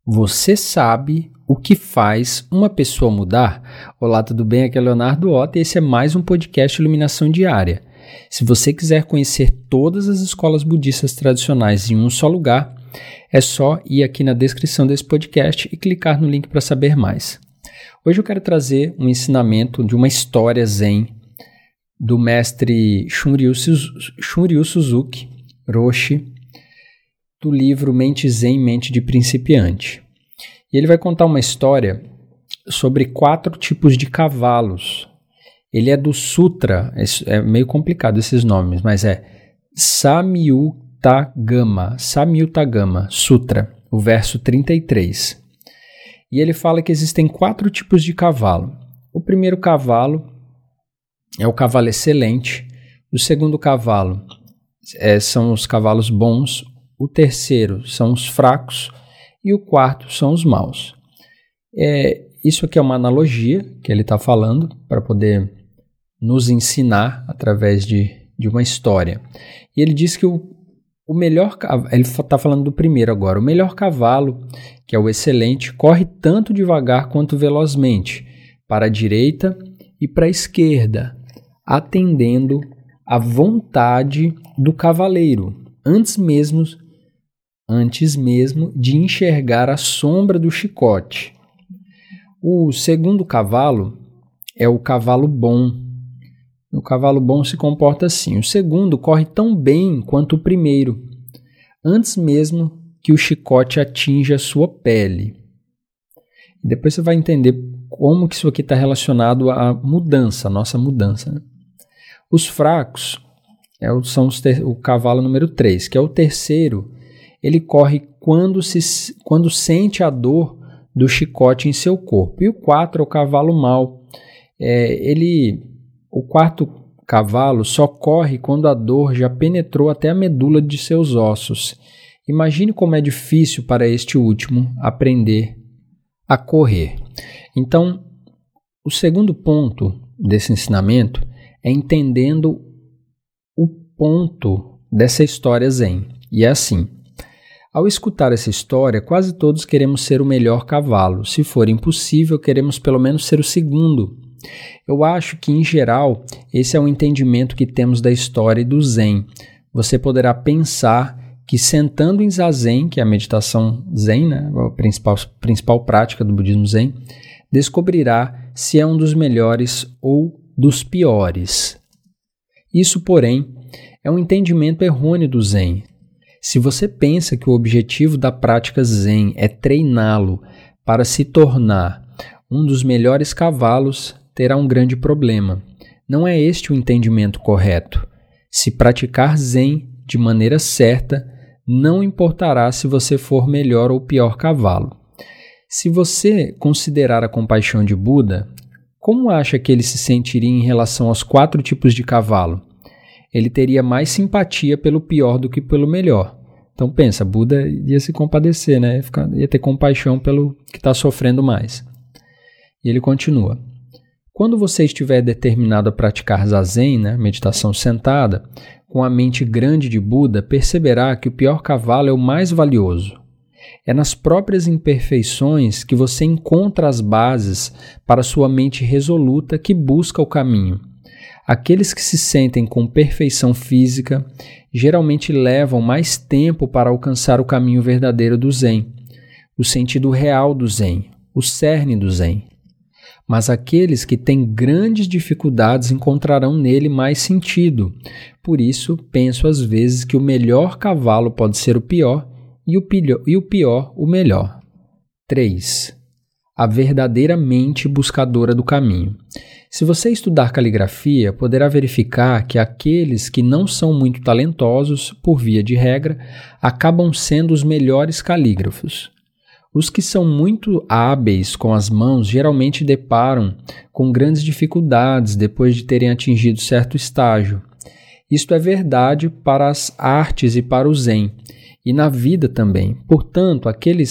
Você sabe o que faz uma pessoa mudar? Olá, tudo bem? Aqui é Leonardo Otta e esse é mais um podcast Iluminação Diária. Se você quiser conhecer todas as escolas budistas tradicionais em um só lugar, é só ir aqui na descrição desse podcast e clicar no link para saber mais. Hoje eu quero trazer um ensinamento de uma história zen do mestre Shunryu Suzuki Roshi, do livro Mente Zen, Mente de Principiante. E ele vai contar uma história sobre 4 tipos de cavalos. Ele é do Sutra, é meio complicado esses nomes, mas é Samyuttagama Sutra, o verso 33. E ele fala que existem 4 tipos de cavalo. O primeiro cavalo é o cavalo excelente, o segundo cavalo são os cavalos bons, o terceiro são os fracos e o quarto são os maus. Isso aqui é uma analogia que ele está falando para poder nos ensinar através de uma história. E ele diz que o melhor cavalo, ele está falando do primeiro agora, o melhor cavalo, que é o excelente, corre tanto devagar quanto velozmente, para a direita e para a esquerda, atendendo à vontade do cavaleiro, antes mesmo de enxergar a sombra do chicote. O segundo cavalo é o cavalo bom. O cavalo bom se comporta assim. O segundo corre tão bem quanto o primeiro, antes mesmo que o chicote atinja a sua pele. Depois você vai entender como que isso aqui está relacionado à mudança, à nossa mudança, né? Os fracos são o cavalo número 3, que é o terceiro. Ele corre quando sente a dor do chicote em seu corpo. E o 4 é o cavalo mau. O quarto cavalo só corre quando a dor já penetrou até a medula de seus ossos. Imagine como é difícil para este último aprender a correr. Então, o segundo ponto desse ensinamento é entendendo o ponto dessa história zen. E é assim: ao escutar essa história, quase todos queremos ser o melhor cavalo. Se for impossível, queremos pelo menos ser o segundo. Eu acho que, em geral, esse é o entendimento que temos da história e do Zen. Você poderá pensar que sentando em Zazen, que é a meditação Zen, né, a principal prática do budismo Zen, descobrirá se é um dos melhores ou dos piores. Isso, porém, é um entendimento errôneo do Zen. Se você pensa que o objetivo da prática Zen é treiná-lo para se tornar um dos melhores cavalos, terá um grande problema. Não é este o entendimento correto. Se praticar Zen de maneira certa, não importará se você for melhor ou pior cavalo. Se você considerar a compaixão de Buda, como acha que ele se sentiria em relação aos 4 tipos de cavalo? Ele teria mais simpatia pelo pior do que pelo melhor. Então pensa, Buda ia se compadecer, né? Ia ter compaixão pelo que está sofrendo mais. E ele continua: quando você estiver determinado a praticar Zazen, né, meditação sentada, com a mente grande de Buda, perceberá que o pior cavalo é o mais valioso. É nas próprias imperfeições que você encontra as bases para sua mente resoluta que busca o caminho. Aqueles que se sentem com perfeição física geralmente levam mais tempo para alcançar o caminho verdadeiro do Zen, o sentido real do Zen, o cerne do Zen. Mas aqueles que têm grandes dificuldades encontrarão nele mais sentido. Por isso, penso às vezes que o melhor cavalo pode ser o pior e o pior o melhor. 3. A verdadeira mente buscadora do caminho. Se você estudar caligrafia, poderá verificar que aqueles que não são muito talentosos, por via de regra, acabam sendo os melhores calígrafos. Os que são muito hábeis com as mãos geralmente deparam com grandes dificuldades depois de terem atingido certo estágio. Isto é verdade para as artes e para o Zen, e na vida também. Portanto,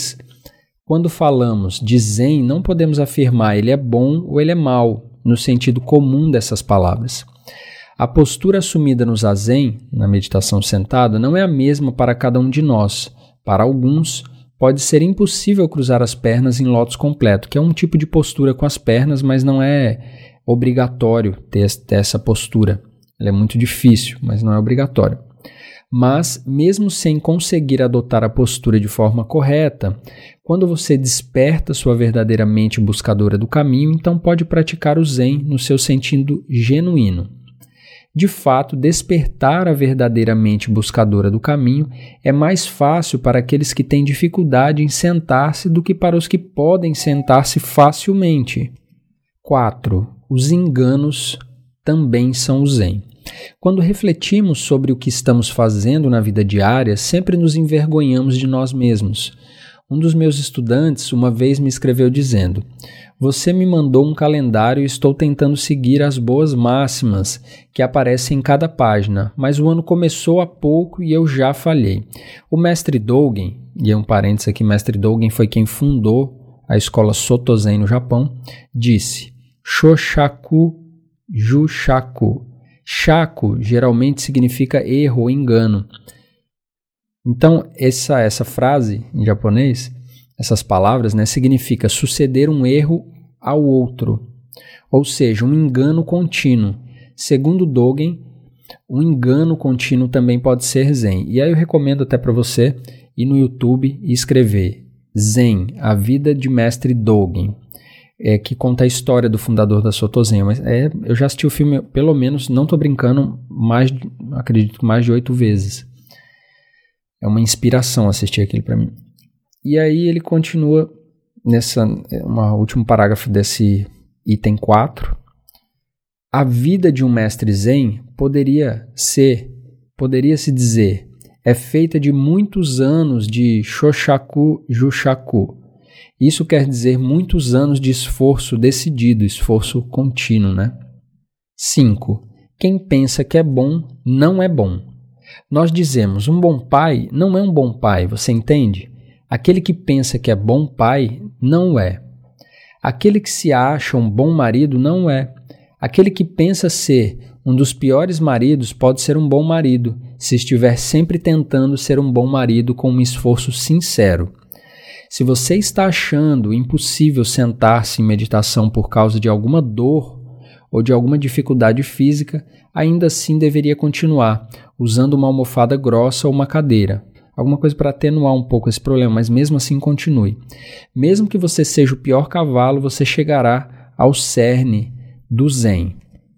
quando falamos de Zen, não podemos afirmar ele é bom ou ele é mau, no sentido comum dessas palavras. A postura assumida no Zazen, na meditação sentada, não é a mesma para cada um de nós. Para alguns, pode ser impossível cruzar as pernas em lótus completo, que é um tipo de postura com as pernas, mas não é obrigatório ter essa postura. Ela é muito difícil, mas não é obrigatório. Mas, mesmo sem conseguir adotar a postura de forma correta, quando você desperta sua verdadeira mente buscadora do caminho, então pode praticar o Zen no seu sentido genuíno. De fato, despertar a verdadeira mente buscadora do caminho é mais fácil para aqueles que têm dificuldade em sentar-se do que para os que podem sentar-se facilmente. 4. Os enganos também são o Zen. Quando refletimos sobre o que estamos fazendo na vida diária, sempre nos envergonhamos de nós mesmos. Um dos meus estudantes uma vez me escreveu dizendo: "Você me mandou um calendário e estou tentando seguir as boas máximas que aparecem em cada página, mas o ano começou há pouco e eu já falhei." O mestre Dogen, e é um parênteses aqui, mestre Dogen foi quem fundou a escola Soto Zen no Japão, disse: "Shoshaku Jushaku." Shaku geralmente significa erro ou engano. Então, essa frase em japonês, essas palavras, significa suceder um erro ao outro, ou seja, um engano contínuo. Segundo Dogen, um engano contínuo também pode ser Zen. E aí eu recomendo até para você ir no YouTube e escrever Zen, a vida de mestre Dogen. Que conta a história do fundador da Soto Zen. Mas eu já assisti o filme, pelo menos, não estou brincando, acredito que mais de 8 vezes. É uma inspiração assistir aquilo para mim. E aí ele continua um último parágrafo desse item 4. A vida de um mestre Zen poderia se dizer, é feita de muitos anos de Shoshaku Jushaku. Isso quer dizer muitos anos de esforço decidido, esforço contínuo, 5. Quem pensa que é bom, não é bom. Nós dizemos, um bom pai não é um bom pai, você entende? Aquele que pensa que é bom pai, não é. Aquele que se acha um bom marido, não é. Aquele que pensa ser um dos piores maridos pode ser um bom marido, se estiver sempre tentando ser um bom marido com um esforço sincero. Se você está achando impossível sentar-se em meditação por causa de alguma dor ou de alguma dificuldade física, ainda assim deveria continuar, usando uma almofada grossa ou uma cadeira. Alguma coisa para atenuar um pouco esse problema, mas mesmo assim continue. Mesmo que você seja o pior cavalo, você chegará ao cerne do Zen.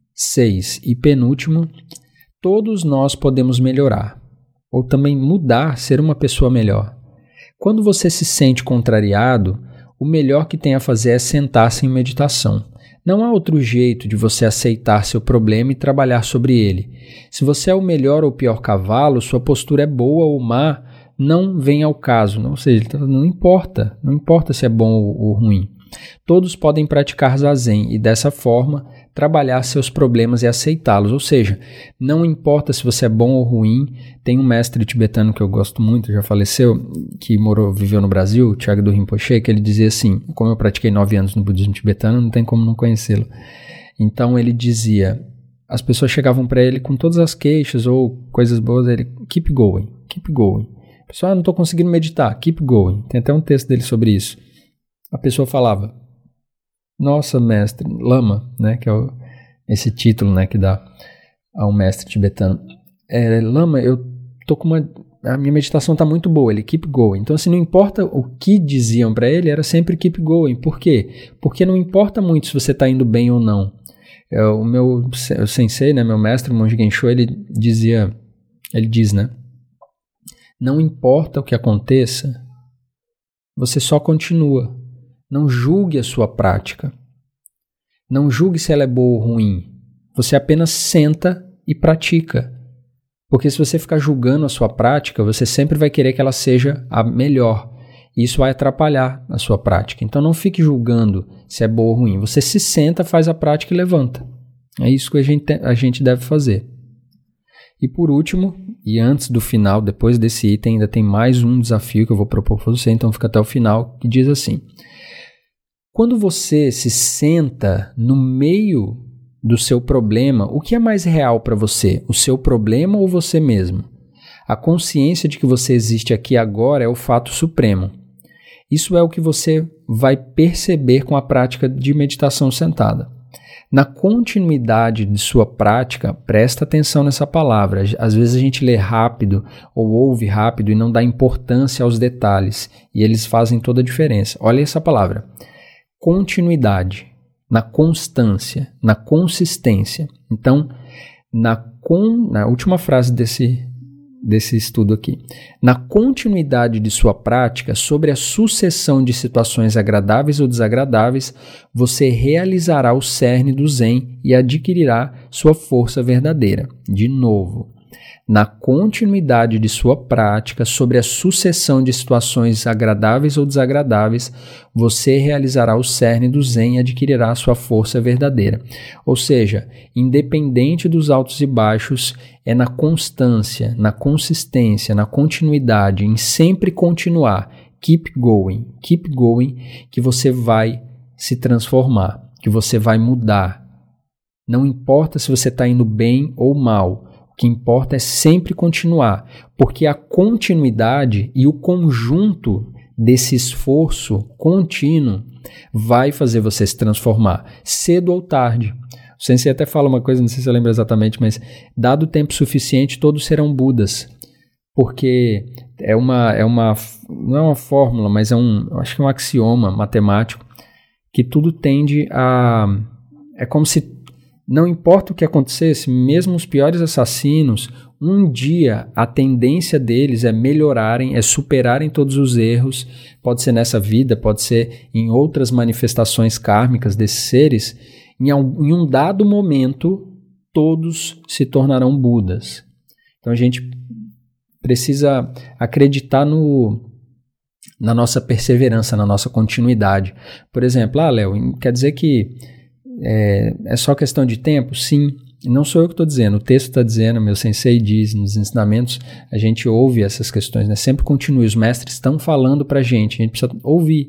6. E penúltimo, todos nós podemos melhorar, ou também mudar, ser uma pessoa melhor. Quando você se sente contrariado, o melhor que tem a fazer é sentar-se em meditação. Não há outro jeito de você aceitar seu problema e trabalhar sobre ele. Se você é o melhor ou pior cavalo, sua postura é boa ou má, não vem ao caso. Ou seja, não importa se é bom ou ruim. Todos podem praticar Zazen e, dessa forma, trabalhar seus problemas e aceitá-los. Ou seja, não importa se você é bom ou ruim. Tem um mestre tibetano que eu gosto muito, já faleceu, que viveu no Brasil, Thiago do Rinpoche, que ele dizia assim, como eu pratiquei 9 anos no budismo tibetano, não tem como não conhecê-lo. Então ele dizia, as pessoas chegavam para ele com todas as queixas ou coisas boas, ele, keep going, keep going. A pessoa, não estou conseguindo meditar, keep going. Tem até um texto dele sobre isso. A pessoa falava, nossa mestre, lama, que é esse título que dá a um mestre tibetano. Lama, eu tô a minha meditação está muito boa, ele keep going. Então assim, não importa o que diziam para ele, era sempre keep going. Por quê? Porque não importa muito se você está indo bem ou não. O meu sensei, meu mestre, o Monge Gensho, ele diz, não importa o que aconteça, você só continua. Não julgue a sua prática. Não julgue se ela é boa ou ruim. Você apenas senta e pratica. Porque se você ficar julgando a sua prática, você sempre vai querer que ela seja a melhor. E isso vai atrapalhar a sua prática. Então não fique julgando se é boa ou ruim. Você se senta, faz a prática e levanta. É isso que a gente deve fazer. E por último, e antes do final, depois desse item, ainda tem mais um desafio que eu vou propor para você, então fica até o final, que diz assim: quando você se senta no meio do seu problema, o que é mais real para você? O seu problema ou você mesmo? A consciência de que você existe aqui agora é o fato supremo. Isso é o que você vai perceber com a prática de meditação sentada. Na continuidade de sua prática, presta atenção nessa palavra. Às vezes a gente lê rápido ou ouve rápido e não dá importância aos detalhes, e eles fazem toda a diferença. Olha essa palavra. Continuidade, na constância, na consistência. Então, na última frase desse estudo aqui. Na continuidade de sua prática, sobre a sucessão de situações agradáveis ou desagradáveis, você realizará o cerne do Zen e adquirirá sua força verdadeira. De novo, na continuidade de sua prática, sobre a sucessão de situações agradáveis ou desagradáveis, você realizará o cerne do Zen e adquirirá sua força verdadeira. Ou seja, independente dos altos e baixos, é na constância, na consistência, na continuidade, em sempre continuar, keep going, que você vai se transformar, que você vai mudar. Não importa se você está indo bem ou mal, o que importa é sempre continuar, porque a continuidade e o conjunto desse esforço contínuo vai fazer você se transformar, cedo ou tarde. O Sensei até fala uma coisa, não sei se eu lembro exatamente, mas dado o tempo suficiente, todos serão Budas, porque não é uma fórmula, mas acho que é um axioma matemático, que tudo tende a... É como se não importa o que acontecesse, mesmo os piores assassinos, um dia a tendência deles é melhorarem, é superarem todos os erros, pode ser nessa vida, pode ser em outras manifestações kármicas desses seres, em um dado momento todos se tornarão Budas. Então a gente precisa acreditar na nossa perseverança, na nossa continuidade. Por exemplo, Léo, quer dizer que é só questão de tempo? Sim, não sou eu que estou dizendo, o texto está dizendo, meu sensei diz, nos ensinamentos a gente ouve essas questões, né? Sempre continue, os mestres estão falando para a gente precisa ouvir.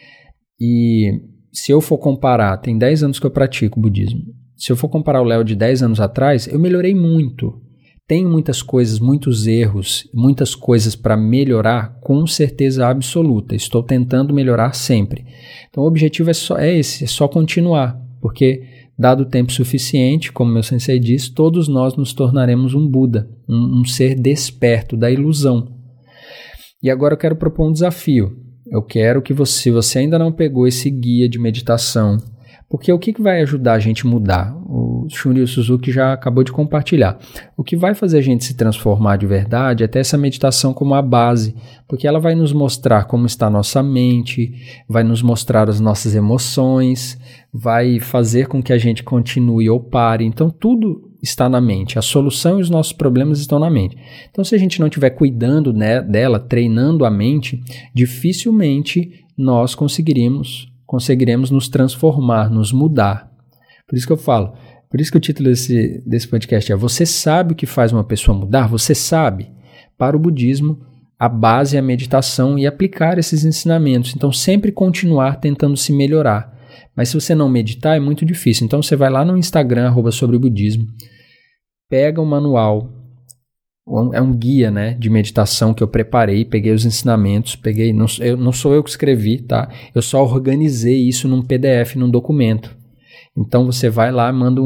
E se eu for comparar, tem 10 anos que eu pratico budismo, se eu for comparar o Léo de 10 anos atrás, eu melhorei muito. Tem muitas coisas, muitos erros, muitas coisas para melhorar, com certeza absoluta. Estou tentando melhorar sempre. Então o objetivo é só continuar. Porque, dado o tempo suficiente, como meu sensei diz, todos nós nos tornaremos um Buda, um ser desperto da ilusão. E agora eu quero propor um desafio. Eu quero que se você ainda não pegou esse guia de meditação, porque o que vai ajudar a gente a mudar? O Shunryu Suzuki já acabou de compartilhar. O que vai fazer a gente se transformar de verdade é ter essa meditação como a base, porque ela vai nos mostrar como está a nossa mente, vai nos mostrar as nossas emoções, vai fazer com que a gente continue ou pare. Então tudo está na mente, a solução e os nossos problemas estão na mente. Então se a gente não estiver cuidando dela, treinando a mente, dificilmente nós conseguiremos nos transformar, nos mudar. Por isso que eu falo, por isso que o título desse podcast é Você sabe o que faz uma pessoa mudar? Você sabe? Para o budismo, a base é a meditação e aplicar esses ensinamentos. Então sempre continuar tentando se melhorar. Mas se você não meditar é muito difícil. Então você vai lá no Instagram, @sobrebudismo, pega o manual, é um guia, né, de meditação que eu preparei, peguei os ensinamentos, não sou eu que escrevi, tá? Eu só organizei isso num PDF, num documento. Então você vai lá, manda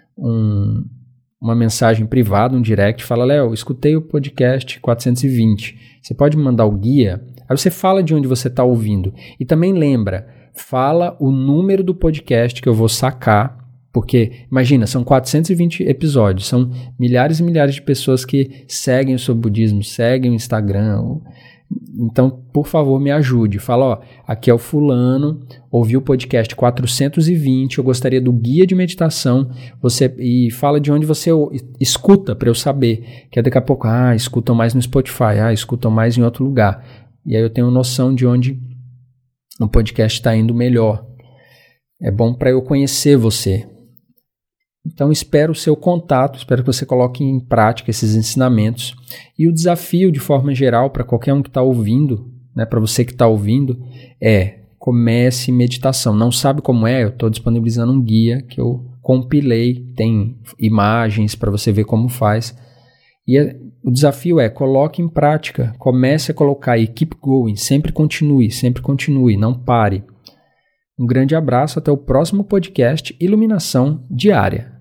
uma mensagem privada, um direct, fala, Léo, escutei o podcast 420. Você pode me mandar o guia? Aí você fala de onde você está ouvindo. E também lembra, fala o número do podcast que eu vou sacar, porque, imagina, são 420 episódios, são milhares e milhares de pessoas que seguem o Sobre Budismo, seguem o Instagram. Então, por favor, me ajude. Fala, aqui é o fulano, ouviu o podcast 420, eu gostaria do guia de meditação, e fala de onde você escuta, para eu saber, que daqui a pouco, escutam mais no Spotify, escutam mais em outro lugar. E aí eu tenho noção de onde o podcast está indo melhor. É bom para eu conhecer você. Então espero o seu contato, espero que você coloque em prática esses ensinamentos. E o desafio, de forma geral, para qualquer um que está ouvindo, né, para você que está ouvindo, comece meditação. Não sabe como é? Eu estou disponibilizando um guia que eu compilei, tem imagens para você ver como faz. O desafio é, coloque em prática, comece a colocar e keep going, sempre continue, não pare. Um grande abraço, até o próximo podcast Iluminação Diária.